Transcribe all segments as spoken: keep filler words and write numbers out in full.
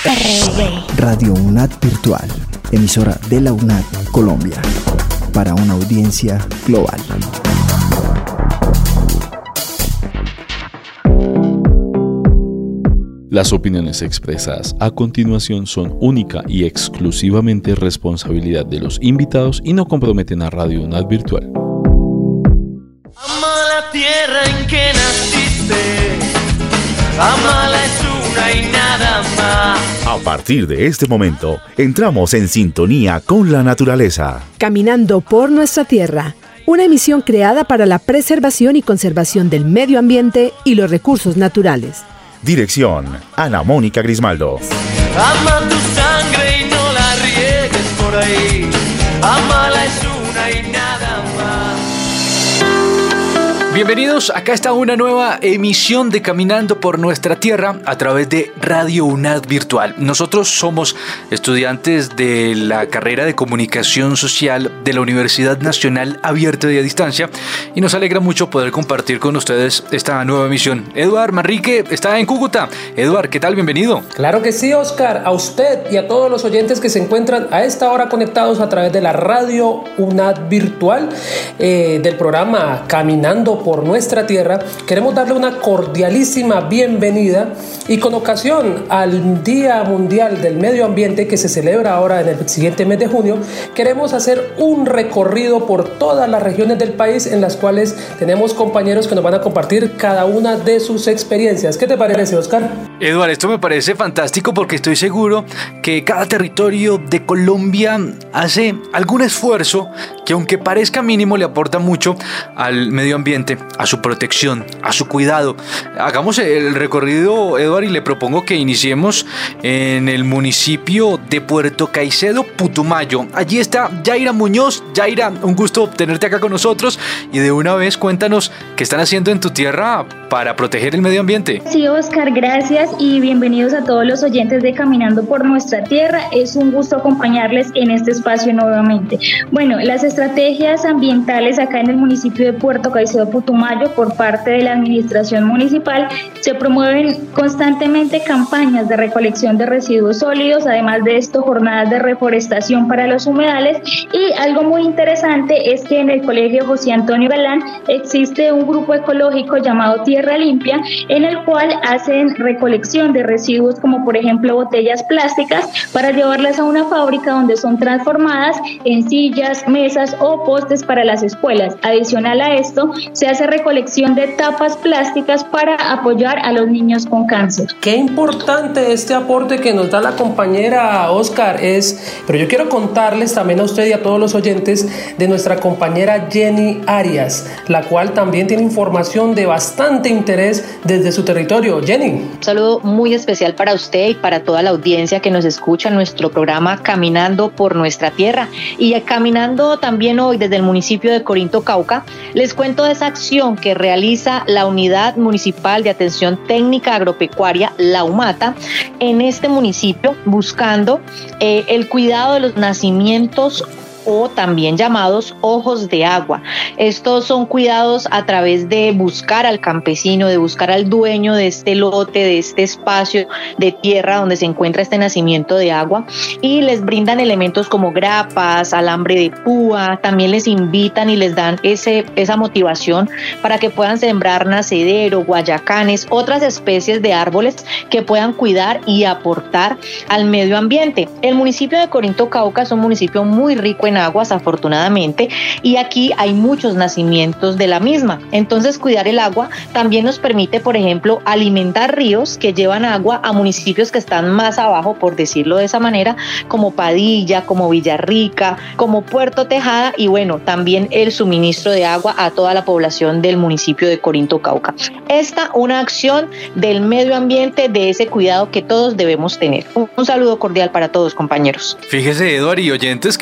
R V. Radio UNAD Virtual, emisora de la UNAD Colombia, para una audiencia global. Las opiniones expresadas a continuación son única y exclusivamente responsabilidad de los invitados y no comprometen a Radio UNAD Virtual. Ama la tierra en que naciste, amala es una y nada más. A partir de este momento, entramos en sintonía con la naturaleza. Caminando por nuestra tierra, una emisión creada para la preservación y conservación del medio ambiente y los recursos naturales. Dirección, Ana Mónica Grismaldo. Ama tu sangre y no la riegues por ahí. Amala es una y nada más. Bienvenidos, acá está una nueva emisión de Caminando por Nuestra Tierra a través de Radio UNAD Virtual. Nosotros somos estudiantes de la carrera de Comunicación Social de la Universidad Nacional Abierta y a Distancia y nos alegra mucho poder compartir con ustedes esta nueva emisión. Eduard Manrique está en Cúcuta. Eduard, ¿qué tal? Bienvenido. Claro que sí, Oscar. A usted y a todos los oyentes que se encuentran a esta hora conectados a través de la Radio UNAD Virtual eh, del programa Caminando por Nuestra Tierra, queremos darle una cordialísima bienvenida y con ocasión al Día Mundial del Medio Ambiente que se celebra ahora en el siguiente mes de junio, queremos hacer un recorrido por todas las regiones del país en las cuales tenemos compañeros que nos van a compartir cada una de sus experiencias. ¿Qué te parece, Oscar? Eduard, esto me parece fantástico porque estoy seguro que cada territorio de Colombia hace algún esfuerzo que, aunque parezca mínimo, le aporta mucho al medio ambiente, a su protección, a su cuidado. Hagamos el recorrido, Eduard, y le propongo que iniciemos en el municipio de Puerto Caicedo, Putumayo. Allí está Yaira Muñoz. Yaira, un gusto tenerte acá con nosotros y de una vez cuéntanos qué están haciendo en tu tierra para proteger el medio ambiente. Sí, Oscar, gracias y bienvenidos a todos los oyentes de Caminando por Nuestra Tierra. Es un gusto acompañarles en este espacio nuevamente. Bueno, las estrategias ambientales acá en el municipio de Puerto Caicedo, Putumayo, por parte de la administración municipal, se promueven constantemente campañas de recolección de residuos sólidos, además de esto jornadas de reforestación para los humedales, y algo muy interesante es que en el colegio José Antonio Galán existe un grupo ecológico llamado Tierra Limpia, en el cual hacen recolección de residuos como por ejemplo botellas plásticas para llevarlas a una fábrica donde son transformadas en sillas, mesas o postes para las escuelas. Adicional a esto, se hace recolección de tapas plásticas para apoyar a los niños con cáncer. Qué importante este aporte que nos da la compañera Oscar es, pero yo quiero contarles también a usted y a todos los oyentes de nuestra compañera Jenny Arias, la cual también tiene información de bastante interés desde su territorio. Jenny. Un saludo muy especial para usted y para toda la audiencia que nos escucha en nuestro programa Caminando por Nuestra Tierra. Y caminando también hoy desde el municipio de Corinto, Cauca, les cuento de esa acción que realiza la Unidad Municipal de Atención Técnica Agropecuaria, la UMATA, en este municipio, buscando eh, el cuidado de los nacimientos o también llamados ojos de agua. Estos son cuidados a través de buscar al campesino, de buscar al dueño de este lote, de este espacio de tierra donde se encuentra este nacimiento de agua, y les brindan elementos como grapas, alambre de púa. También les invitan y les dan ese, esa motivación para que puedan sembrar nacedero, guayacanes, otras especies de árboles que puedan cuidar y aportar al medio ambiente. El municipio de Corinto, Cauca es un municipio muy rico en aguas, afortunadamente, y aquí hay muchos nacimientos de la misma. Entonces, cuidar el agua también nos permite, por ejemplo, alimentar ríos que llevan agua a municipios que están más abajo, por decirlo de esa manera, como Padilla, como Villarrica, como Puerto Tejada, y bueno, también el suministro de agua a toda la población del municipio de Corinto, Cauca. Esta, una acción del medio ambiente, de ese cuidado que todos debemos tener. Un, un saludo cordial para todos, compañeros. Fíjese, Eduard y oyentes, que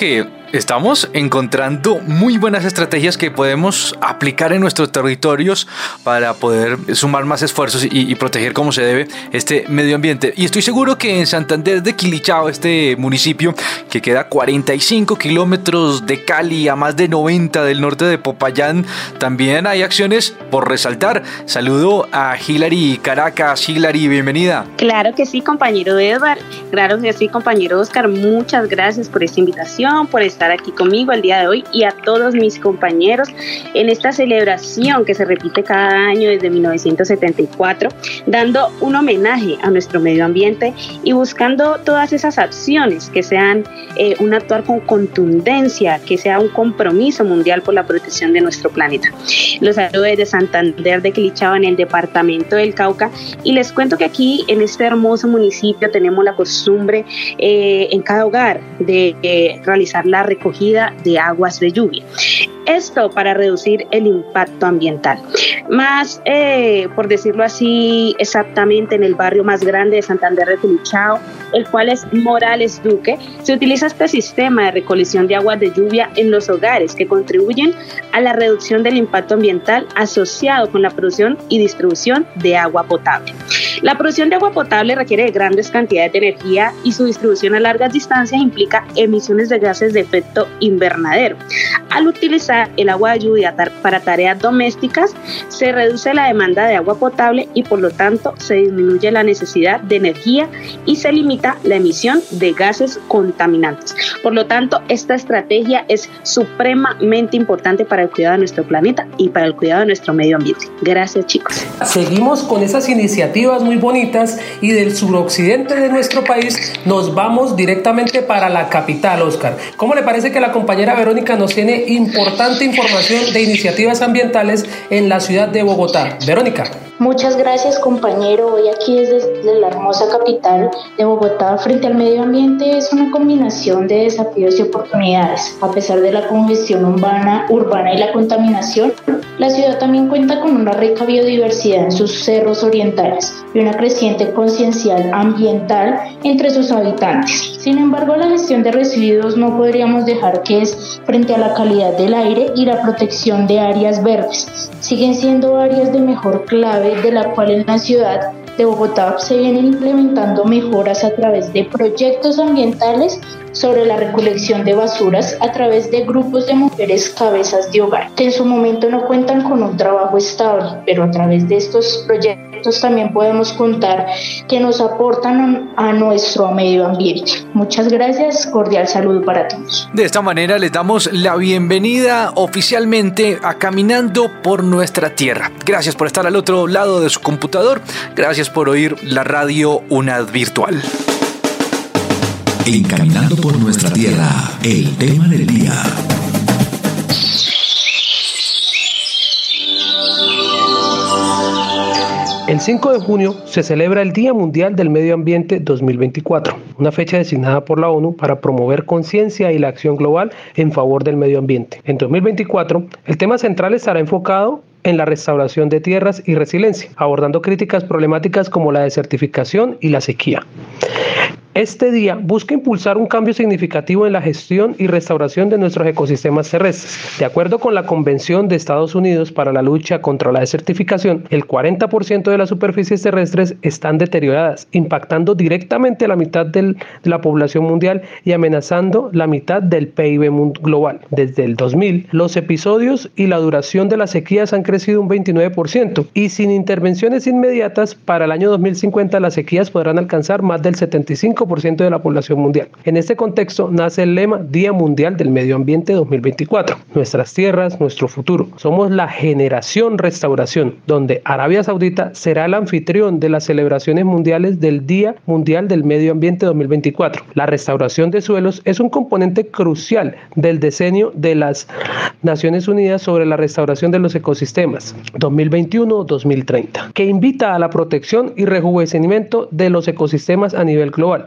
Estamos encontrando muy buenas estrategias que podemos aplicar en nuestros territorios para poder sumar más esfuerzos y, y proteger como se debe este medio ambiente. Y estoy seguro que en Santander de Quilichao, este municipio que queda a cuarenta y cinco kilómetros de Cali, a más de noventa del norte de Popayán, también hay acciones por resaltar. Saludo a Hilary Caracas. Hilary, bienvenida. Claro que sí, compañero Edward. Claro que sí, compañero Oscar. Muchas gracias por esta invitación, por estar aquí conmigo el día de hoy y a todos mis compañeros en esta celebración que se repite cada año desde mil novecientos setenta y cuatro, dando un homenaje a nuestro medio ambiente y buscando todas esas acciones que sean eh, un actuar con contundencia, que sea un compromiso mundial por la protección de nuestro planeta. Los saludo desde Santander de Quilichao, en el departamento del Cauca, y les cuento que aquí en este hermoso municipio tenemos la costumbre eh, en cada hogar de eh, realizar la recogida de aguas de lluvia. Esto para reducir el impacto ambiental. Más, eh, por decirlo así, exactamente en el barrio más grande de Santander de Quilichao, el cual es Morales Duque, se utiliza este sistema de recolección de aguas de lluvia en los hogares que contribuyen a la reducción del impacto ambiental asociado con la producción y distribución de agua potable. La producción de agua potable requiere de grandes cantidades de energía y su distribución a largas distancias implica emisiones de gases de efecto invernadero. Al utilizar el agua de lluvia para tareas domésticas, se reduce la demanda de agua potable y por lo tanto se disminuye la necesidad de energía y se limita la emisión de gases contaminantes. Por lo tanto, esta estrategia es supremamente importante para el cuidado de nuestro planeta y para el cuidado de nuestro medio ambiente. Gracias, chicos. Seguimos con esas iniciativas muy bonitas y del suroccidente de nuestro país nos vamos directamente para la capital, Oscar. ¿Cómo le parece que la compañera Verónica nos tiene importante información de iniciativas ambientales en la ciudad de Bogotá? Verónica. Muchas gracias, compañero. Hoy aquí desde la hermosa capital de Bogotá, frente al medio ambiente, es una combinación de desafíos y oportunidades. A pesar de la congestión urbana, urbana y la contaminación, la ciudad también cuenta con una rica biodiversidad en sus cerros orientales y una creciente conciencial ambiental entre sus habitantes. Sin embargo, la gestión de residuos no podríamos dejar que es frente a la calidad del aire y la protección de áreas verdes. Siguen siendo áreas de mejor clave, de la cual en la ciudad de Bogotá se vienen implementando mejoras a través de proyectos ambientales sobre la recolección de basuras a través de grupos de mujeres cabezas de hogar, que en su momento no cuentan con un trabajo estable, pero a través de estos proyectos también podemos contar que nos aportan a nuestro medio ambiente. Muchas gracias, cordial saludo para todos. De esta manera les damos la bienvenida oficialmente a Caminando por Nuestra Tierra. Gracias por estar al otro lado de su computador, gracias por oír la radio UNAD Virtual. En Caminando por Nuestra Tierra, el tema del día. El cinco de junio se celebra el Día Mundial del Medio Ambiente dos mil veinticuatro, una fecha designada por la ONU para promover conciencia y la acción global en favor del medio ambiente. En dos mil veinticuatro, el tema central estará enfocado en la restauración de tierras y resiliencia, abordando críticas problemáticas como la desertificación y la sequía. Este día busca impulsar un cambio significativo en la gestión y restauración de nuestros ecosistemas terrestres. De acuerdo con la Convención de Estados Unidos para la lucha contra la desertificación, el cuarenta por ciento de las superficies terrestres están deterioradas, impactando directamente a la mitad del, de la población mundial y amenazando la mitad del P I B global. Desde el dos mil, los episodios y la duración de las sequías han crecido un veintinueve por ciento y sin intervenciones inmediatas, para el año dos mil cincuenta las sequías podrán alcanzar más del setenta y cinco por ciento de la población mundial. En este contexto nace el lema Día Mundial del Medio Ambiente dos mil veinticuatro. Nuestras tierras, nuestro futuro. Somos la generación restauración, donde Arabia Saudita será el anfitrión de las celebraciones mundiales del Día Mundial del Medio Ambiente dos mil veinticuatro. La restauración de suelos es un componente crucial del decenio de las Naciones Unidas sobre la restauración de los ecosistemas dos mil veintiuno a dos mil treinta, que invita a la protección y rejuvenecimiento de los ecosistemas a nivel global.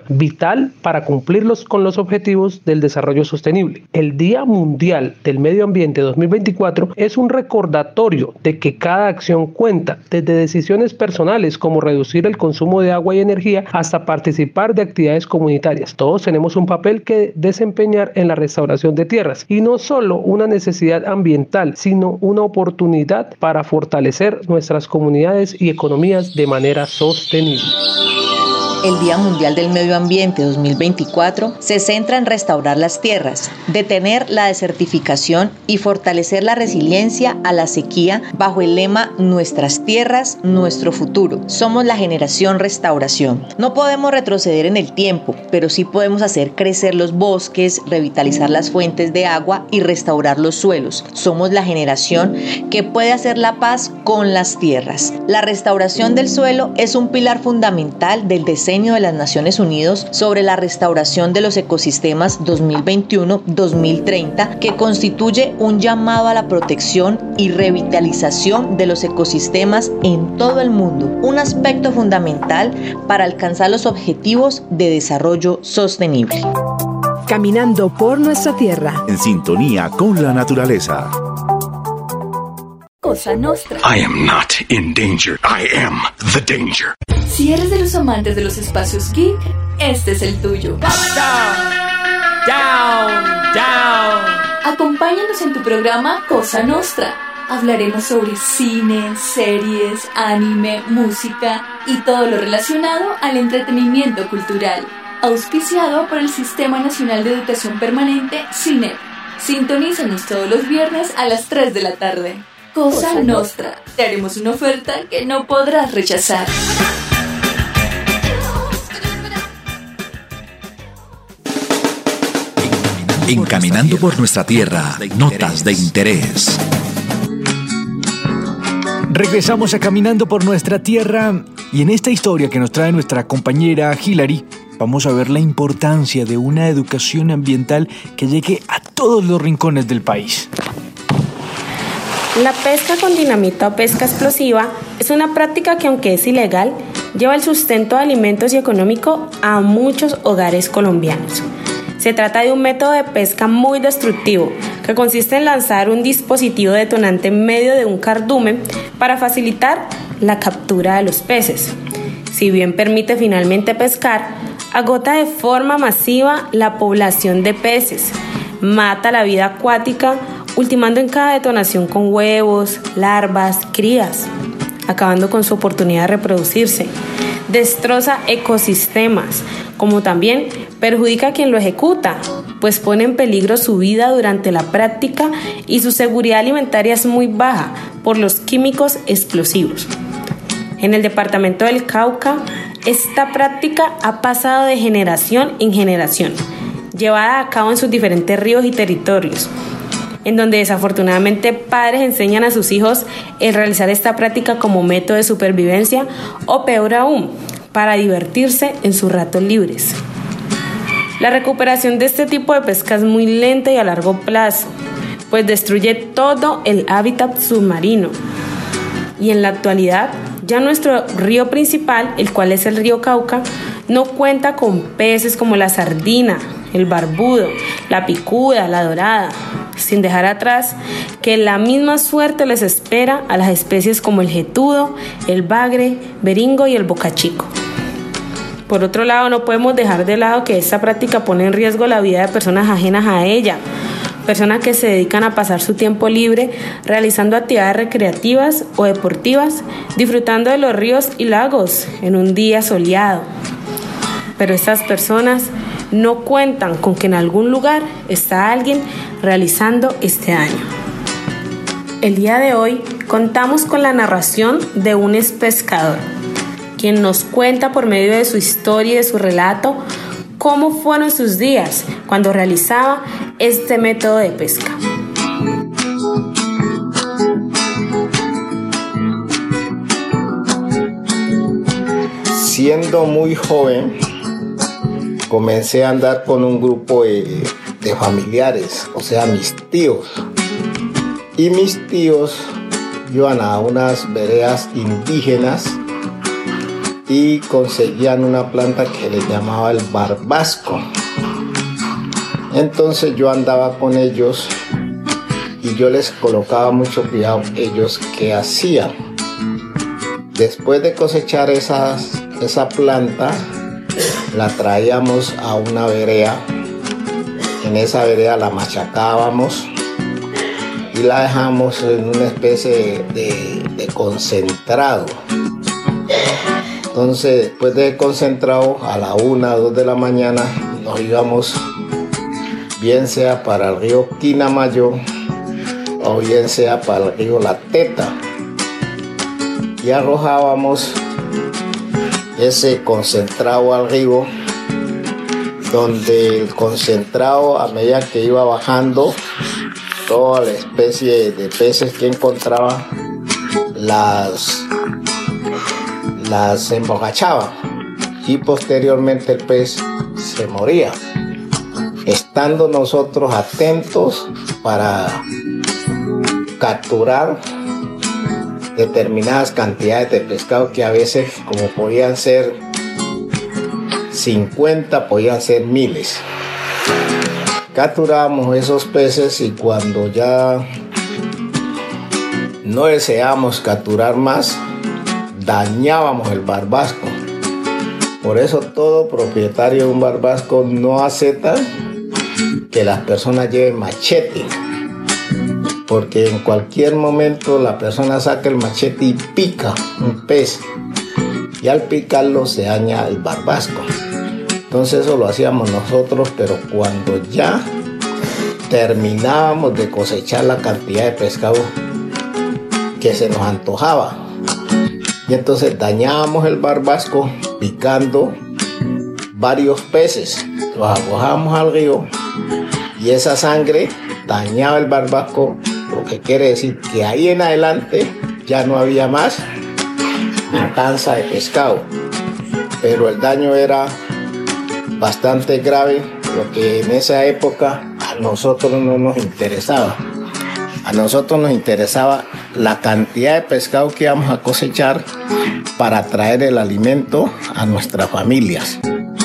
vital para cumplirlos con los objetivos del desarrollo sostenible. El Día Mundial del Medio Ambiente dos mil veinticuatro es un recordatorio de que cada acción cuenta, desde decisiones personales como reducir el consumo de agua y energía hasta participar de actividades comunitarias. Todos tenemos un papel que desempeñar en la restauración de tierras y no solo una necesidad ambiental, sino una oportunidad para fortalecer nuestras comunidades y economías de manera sostenible. El Día Mundial del Medio Ambiente dos mil veinticuatro se centra en restaurar las tierras, detener la desertificación y fortalecer la resiliencia a la sequía bajo el lema Nuestras tierras, nuestro futuro. Somos la generación restauración. No podemos retroceder en el tiempo, pero sí podemos hacer crecer los bosques, revitalizar las fuentes de agua y restaurar los suelos. Somos la generación que puede hacer la paz con las tierras. La restauración del suelo es un pilar fundamental del diseño de las Naciones Unidas sobre la restauración de los ecosistemas dos mil veintiuno a dos mil treinta, que constituye un llamado a la protección y revitalización de los ecosistemas en todo el mundo, un aspecto fundamental para alcanzar los objetivos de desarrollo sostenible. Caminando por nuestra tierra. En sintonía con la naturaleza. Cosa Nostra. I am not in danger. I am the danger. Si eres de los amantes de los espacios geek, este es el tuyo. Down, down, down. Acompáñanos en tu programa Cosa Nostra. Hablaremos sobre cine, series, anime, música y todo lo relacionado al entretenimiento cultural. Auspiciado por el Sistema Nacional de Educación Permanente, SINEP. Sintonízanos todos los viernes a las tres de la tarde. Cosa Nostra. Te haremos una oferta que no podrás rechazar. En Caminando por nuestra tierra, notas de interés. Regresamos a Caminando por nuestra tierra y en esta historia que nos trae nuestra compañera Hilary, vamos a ver la importancia de una educación ambiental que llegue a todos los rincones del país. La pesca con dinamita o pesca explosiva es una práctica que, aunque es ilegal, lleva el sustento de alimentos y económico a muchos hogares colombianos. Se trata de un método de pesca muy destructivo, que consiste en lanzar un dispositivo detonante en medio de un cardumen para facilitar la captura de los peces. Si bien permite finalmente pescar, agota de forma masiva la población de peces, mata la vida acuática, ultimando en cada detonación con huevos, larvas, crías, acabando con su oportunidad de reproducirse. Destroza ecosistemas, como también perjudica a quien lo ejecuta, pues pone en peligro su vida durante la práctica y su seguridad alimentaria es muy baja por los químicos explosivos. En el departamento del Cauca, esta práctica ha pasado de generación en generación, llevada a cabo en sus diferentes ríos y territorios, en donde desafortunadamente padres enseñan a sus hijos el realizar esta práctica como método de supervivencia o peor aún, para divertirse en sus ratos libres. La recuperación de este tipo de pesca es muy lenta y a largo plazo, pues destruye todo el hábitat submarino. Y en la actualidad, ya nuestro río principal, el cual es el río Cauca, no cuenta con peces como la sardina, el barbudo, la picuda, la dorada, sin dejar atrás que la misma suerte les espera a las especies como el jetudo, el bagre, beringo y el bocachico. Por otro lado, no podemos dejar de lado que esta práctica pone en riesgo la vida de personas ajenas a ella, personas que se dedican a pasar su tiempo libre realizando actividades recreativas o deportivas, disfrutando de los ríos y lagos en un día soleado. Pero estas personas no cuentan con que en algún lugar está alguien realizando este daño. El día de hoy contamos con la narración de un expescador, quien nos cuenta por medio de su historia y de su relato cómo fueron sus días cuando realizaba este método de pesca. Siendo muy joven, comencé a andar con un grupo de, de familiares, o sea, mis tíos. Y mis tíos iban a unas veredas indígenas y conseguían una planta que le llamaba el barbasco. Entonces yo andaba con ellos y yo les colocaba mucho cuidado ellos qué hacían. Después de cosechar esas, esa planta, la traíamos a una vereda. En esa vereda la machacábamos y la dejamos en una especie de, de concentrado. Entonces, después de concentrado, a la una, dos de la mañana, nos íbamos, bien sea para el río Quinamayo o bien sea para el río La Teta, y arrojábamos ese concentrado al río, donde el concentrado, a medida que iba bajando, toda la especie de peces que encontraba las, las emborrachaba y posteriormente el pez se moría. Estando nosotros atentos para capturar determinadas cantidades de pescado, que a veces, como podían ser cincuenta, podían ser miles. Capturábamos esos peces y cuando ya no deseábamos capturar más, dañábamos el barbasco. Por eso todo propietario de un barbasco no acepta que las personas lleven machete, porque en cualquier momento la persona saca el machete y pica un pez, y al picarlo se daña el barbasco. Entonces eso lo hacíamos nosotros, pero cuando ya terminábamos de cosechar la cantidad de pescado que se nos antojaba, y entonces dañábamos el barbasco picando varios peces, los arrojábamos al río y esa sangre dañaba el barbasco, lo que quiere decir que ahí en adelante ya no había más matanza de pescado, pero el daño era bastante grave, lo que en esa época a nosotros no nos interesaba. A nosotros nos interesaba la cantidad de pescado que íbamos a cosechar para traer el alimento a nuestras familias.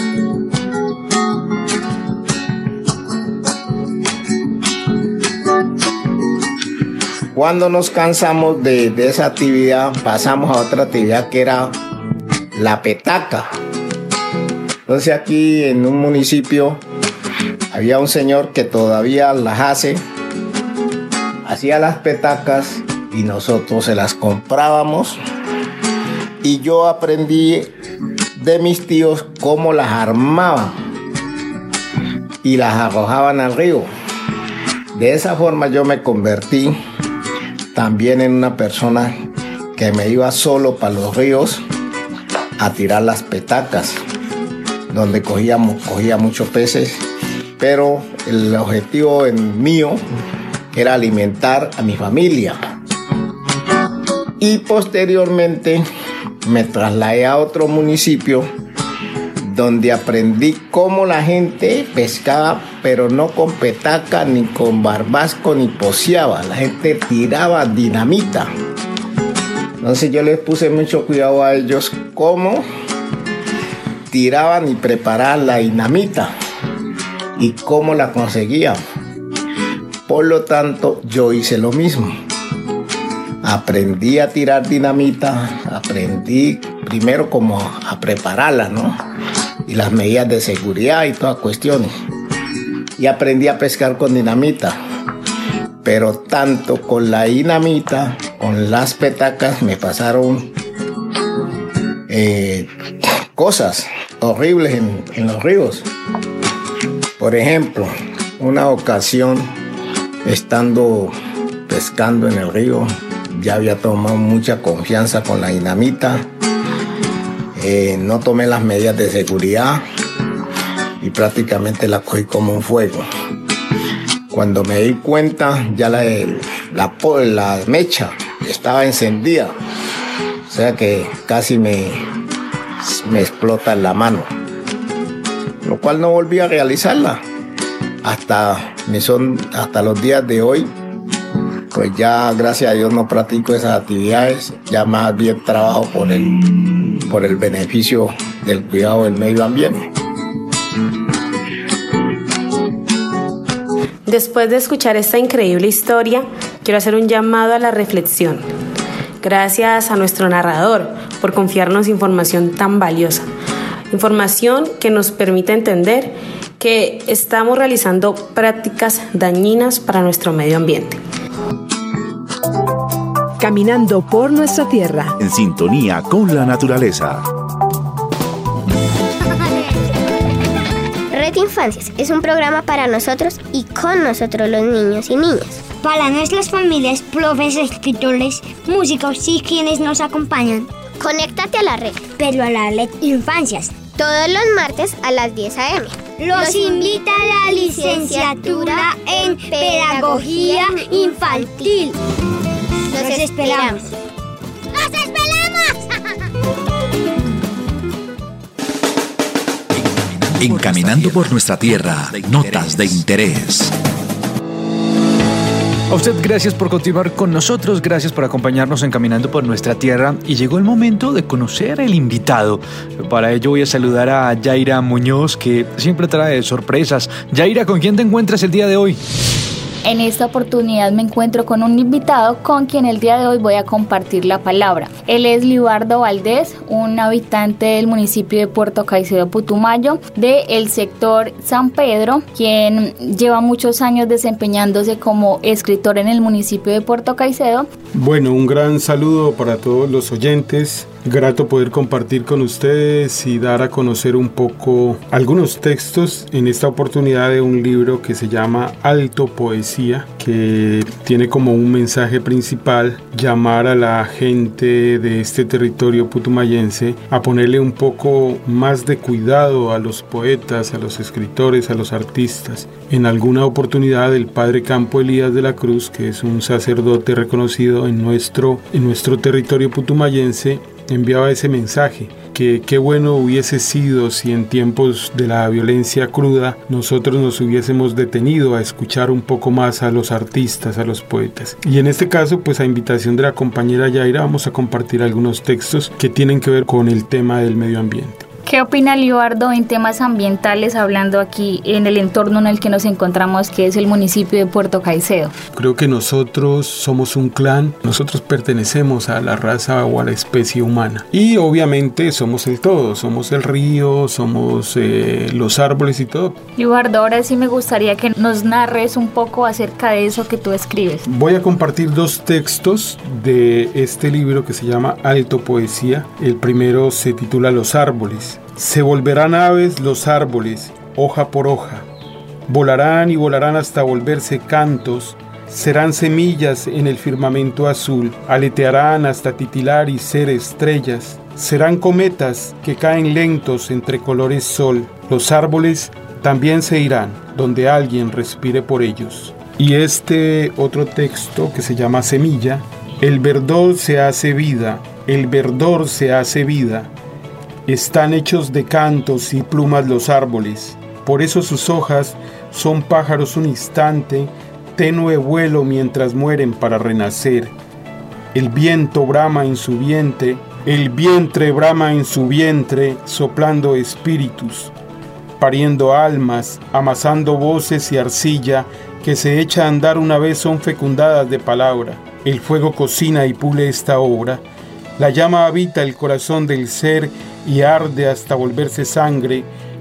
Cuando nos cansamos de, de esa actividad, pasamos a otra actividad que era la petaca. Entonces aquí en un municipio había un señor que todavía las hace, hacía las petacas y nosotros se las comprábamos, y yo aprendí de mis tíos cómo las armaban y las arrojaban al río. De esa forma yo me convertí también en una persona que me iba solo para los ríos a tirar las petacas, donde cogía, cogía muchos peces, pero el objetivo en mío era alimentar a mi familia. Y posteriormente me trasladé a otro municipio donde aprendí cómo la gente pescaba, pero no con petaca, ni con barbasco, ni poseaba. La gente tiraba dinamita. Entonces yo les puse mucho cuidado a ellos cómo tiraban y preparaban la dinamita y cómo la conseguían. Por lo tanto, yo hice lo mismo. Aprendí a tirar dinamita, aprendí primero como a prepararla, ¿no? Y las medidas de seguridad y todas cuestiones. Y aprendí a pescar con dinamita. Pero tanto con la dinamita, con las petacas, me pasaron eh, cosas horribles en, en los ríos. Por ejemplo, una ocasión, estando pescando en el río, ya había tomado mucha confianza con la dinamita, eh, no tomé las medidas de seguridad y prácticamente la cogí como un fuego. Cuando me di cuenta, ya la, la, la mecha estaba encendida, o sea que casi me, me explota en la mano, lo cual no volví a realizarla hasta, me son, hasta los días de hoy. pues ya gracias a Dios no practico esas actividades, ya más bien trabajo por el, por el beneficio del cuidado del medio ambiente. Después de escuchar esta increíble historia, quiero hacer un llamado a la reflexión. Gracias a nuestro narrador por confiarnos información tan valiosa. Información que nos permite entender que estamos realizando prácticas dañinas para nuestro medio ambiente. Caminando por nuestra tierra. En sintonía con la naturaleza. Red Infancias es un programa para nosotros y con nosotros los niños y niñas. Para nuestras familias, profes, escritores, músicos y quienes nos acompañan. Conéctate a la red. Pero a la Red Infancias. Todos los martes a las diez a eme Los invita a la licenciatura en Pedagogía Infantil. Los, Los esperamos. ¡Los esperamos! En Caminando por nuestra tierra, notas de interés. A usted gracias por continuar con nosotros, gracias por acompañarnos en Caminando por nuestra tierra y llegó el momento de conocer el invitado. Para ello voy a saludar a Yaira Muñoz, que siempre trae sorpresas. Yaira, ¿con quién te encuentras el día de hoy? En esta oportunidad me encuentro con un invitado con quien el día de hoy voy a compartir la palabra. Él es Libardo Valdés, un habitante del municipio de Puerto Caicedo, Putumayo, del sector San Pedro, quien lleva muchos años desempeñándose como escritor en el municipio de Puerto Caicedo. Bueno, un gran saludo para todos los oyentes. Grato poder compartir con ustedes y dar a conocer un poco algunos textos en esta oportunidad de un libro que se llama Alto Poesía, que tiene como un mensaje principal llamar a la gente de este territorio putumayense a ponerle un poco más de cuidado a los poetas, a los escritores, a los artistas. En alguna oportunidad el padre Campo Elías de la Cruz, que es un sacerdote reconocido en nuestro, en nuestro territorio putumayense, enviaba ese mensaje, que qué bueno hubiese sido si en tiempos de la violencia cruda nosotros nos hubiésemos detenido a escuchar un poco más a los artistas, a los poetas. Y en este caso, pues a invitación de la compañera Yaira, vamos a compartir algunos textos que tienen que ver con el tema del medio ambiente. ¿Qué opina Libardo en temas ambientales, hablando aquí en el entorno en el que nos encontramos, que es el municipio de Puerto Caicedo? Creo que nosotros somos un clan, nosotros pertenecemos a la raza o a la especie humana. Y obviamente somos el todo, somos el río, somos eh, los árboles y todo. Libardo, ahora sí me gustaría que nos narres un poco acerca de eso que tú escribes. Voy a compartir dos textos de este libro que se llama Alto Poesía. El primero se titula Los árboles. Se volverán aves los árboles, hoja por hoja. Volarán y volarán hasta volverse cantos. Serán semillas en el firmamento azul. Aletearán hasta titilar y ser estrellas. Serán cometas que caen lentos entre colores sol. Los árboles también se irán, donde alguien respire por ellos. Y este otro texto que se llama Semilla. El verdor se hace vida, el verdor se hace vida. Están hechos de cantos y plumas los árboles, por eso sus hojas son pájaros un instante, tenue vuelo mientras mueren para renacer. El viento brama en su vientre, el vientre brama en su vientre, soplando espíritus, pariendo almas, amasando voces y arcilla, que se echa a andar una vez son fecundadas de palabra. El fuego cocina y pule esta obra, la llama habita el corazón del ser y arde hasta volverse sangre,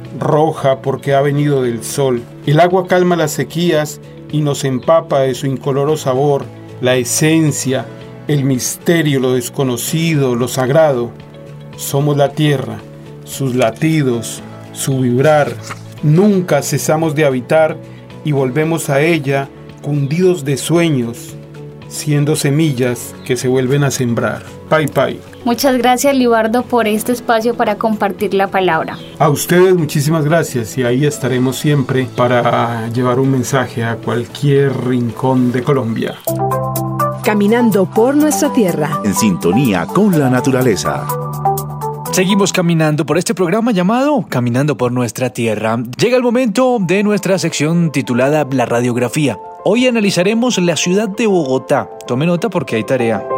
roja porque ha venido del sol. El agua calma las sequías y nos empapa de su incoloro sabor, la esencia, el misterio, lo desconocido, lo sagrado. Somos la tierra, sus latidos, su vibrar. Nunca cesamos de habitar y volvemos a ella cundidos de sueños, siendo semillas que se vuelven a sembrar. Pai, pai. Muchas gracias, Libardo, por este espacio para compartir la palabra. A ustedes muchísimas gracias y ahí estaremos siempre para llevar un mensaje a cualquier rincón de Colombia. Caminando por nuestra tierra. En sintonía con la naturaleza. Seguimos caminando por este programa llamado Caminando por nuestra tierra. Llega el momento de nuestra sección titulada La Radiografía. Hoy analizaremos la ciudad de Bogotá. Tome nota porque hay tarea.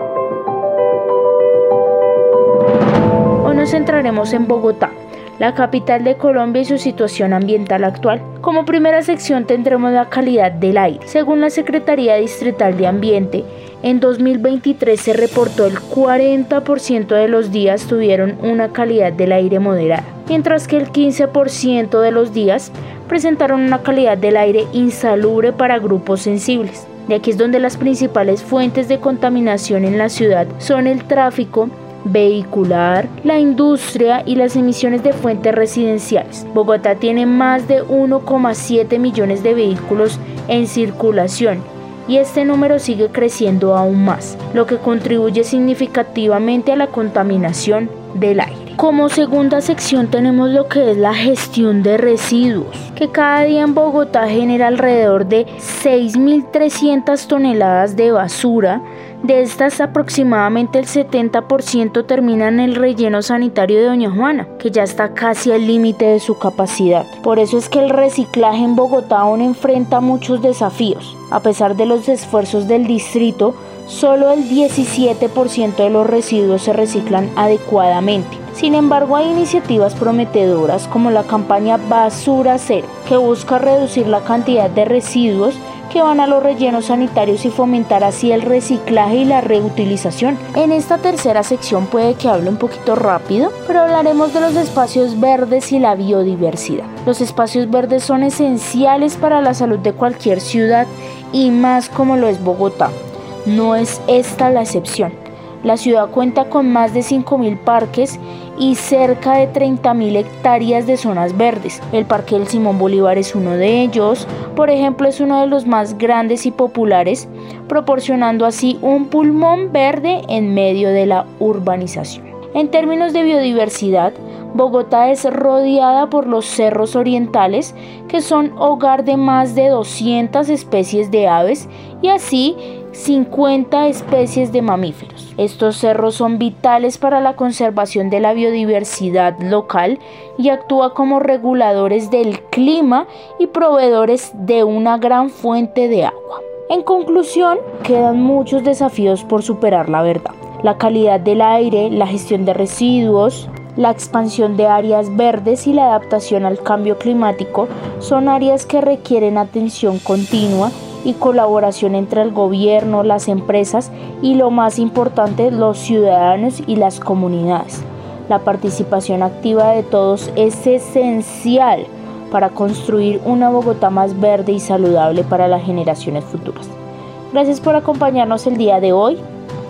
Hoy nos centraremos en Bogotá, la capital de Colombia y su situación ambiental actual. Como primera sección tendremos la calidad del aire. Según la Secretaría Distrital de Ambiente, en dos mil veintitrés se reportó el cuarenta por ciento de los días tuvieron una calidad del aire moderada, mientras que el quince por ciento de los días presentaron una calidad del aire insalubre para grupos sensibles. De aquí es donde las principales fuentes de contaminación en la ciudad son el tráfico vehicular, la industria y las emisiones de fuentes residenciales. Bogotá tiene más de uno coma siete millones de vehículos en circulación y este número sigue creciendo aún más, lo que contribuye significativamente a la contaminación del aire. Como segunda sección tenemos lo que es la gestión de residuos, que cada día en Bogotá genera alrededor de seis mil trescientas toneladas de basura. De estas, aproximadamente el setenta por ciento termina en el relleno sanitario de Doña Juana, que ya está casi al límite de su capacidad. Por eso es que el reciclaje en Bogotá aún enfrenta muchos desafíos. A pesar de los esfuerzos del distrito, solo el diecisiete por ciento de los residuos se reciclan adecuadamente. Sin embargo, hay iniciativas prometedoras como la campaña Basura Cero, que busca reducir la cantidad de residuos que van a los rellenos sanitarios y fomentar así el reciclaje y la reutilización. En esta tercera sección puede que hable un poquito rápido, pero hablaremos de los espacios verdes y la biodiversidad. Los espacios verdes son esenciales para la salud de cualquier ciudad y más como lo es Bogotá. No es esta la excepción. La ciudad cuenta con más de cinco mil parques y cerca de treinta mil hectáreas de zonas verdes. El Parque del Simón Bolívar es uno de ellos. Por ejemplo, es uno de los más grandes y populares, proporcionando así un pulmón verde en medio de la urbanización. En términos de biodiversidad, Bogotá es rodeada por los cerros orientales, que son hogar de más de doscientas especies de aves y así cincuenta especies de mamíferos. Estos cerros son vitales para la conservación de la biodiversidad local y actúan como reguladores del clima y proveedores de una gran fuente de agua. En conclusión, quedan muchos desafíos por superar, la verdad. La calidad del aire, la gestión de residuos, la expansión de áreas verdes y la adaptación al cambio climático son áreas que requieren atención continua y colaboración entre el gobierno, las empresas y, lo más importante, los ciudadanos y las comunidades. La participación activa de todos es esencial para construir una Bogotá más verde y saludable para las generaciones futuras. Gracias por acompañarnos el día de hoy.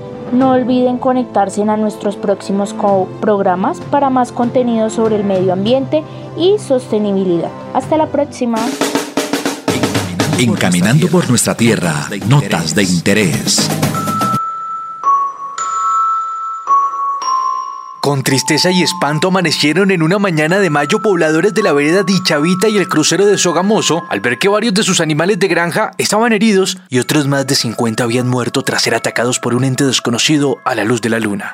No olviden conectarse a nuestros próximos programas para más contenido sobre el medio ambiente y sostenibilidad. Hasta la próxima. En Caminando por nuestra tierra, notas de interés. Con tristeza y espanto amanecieron en una mañana de mayo pobladores de la vereda Dichavita y el crucero de Sogamoso al ver que varios de sus animales de granja estaban heridos y otros más de cincuenta habían muerto tras ser atacados por un ente desconocido a la luz de la luna.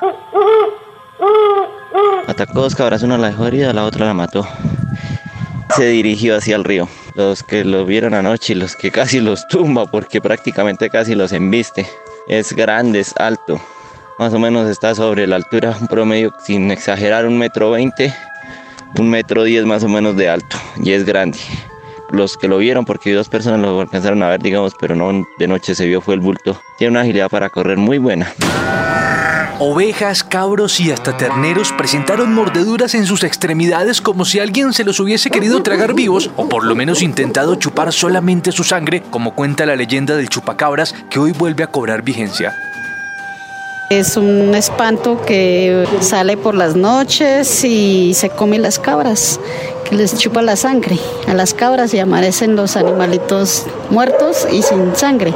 Atacó dos cabras, una la dejó herida, la otra la mató. Se dirigió hacia el río. Los que lo vieron anoche y los que casi los tumba, porque prácticamente casi los embiste. Es grande, es alto. Más o menos está sobre la altura, un promedio, sin exagerar, un metro veinte, un metro diez más o menos de alto, y es grande. Los que lo vieron, porque dos personas lo alcanzaron a ver, digamos, pero no de noche se vio, fue el bulto. Tiene una agilidad para correr muy buena. Ovejas, cabros y hasta terneros presentaron mordeduras en sus extremidades como si alguien se los hubiese querido tragar vivos o por lo menos intentado chupar solamente su sangre, como cuenta la leyenda del chupacabras que hoy vuelve a cobrar vigencia. Es un espanto que sale por las noches y se come las cabras, que les chupa la sangre a las cabras y amanecen los animalitos muertos y sin sangre.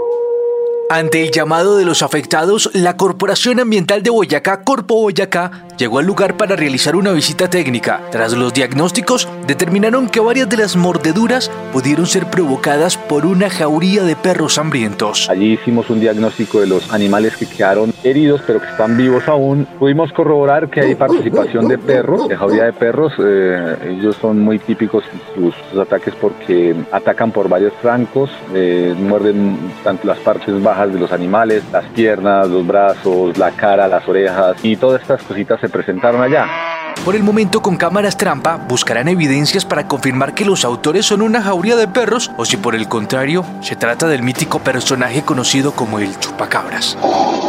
Ante el llamado de los afectados, la Corporación Ambiental de Boyacá, Corpo Boyacá, llegó al lugar para realizar una visita técnica. Tras los diagnósticos, determinaron que varias de las mordeduras pudieron ser provocadas por una jauría de perros hambrientos. Allí hicimos un diagnóstico de los animales que quedaron heridos, pero que están vivos aún. Pudimos corroborar que hay participación de perros, de jauría de perros. Eh, ellos son muy típicos sus, sus ataques porque atacan por varios flancos, eh, muerden tanto las partes bajas de los animales, las piernas, los brazos, la cara, las orejas, y todas estas cositas se presentaron allá. Por el momento, con cámaras trampa buscarán evidencias para confirmar que los autores son una jauría de perros o si por el contrario se trata del mítico personaje conocido como el chupacabras.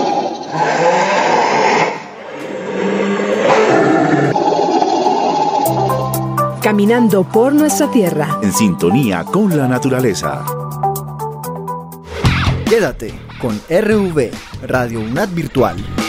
Caminando por nuestra tierra. En sintonía con la naturaleza. Quédate con R V, Radio UNAD Virtual.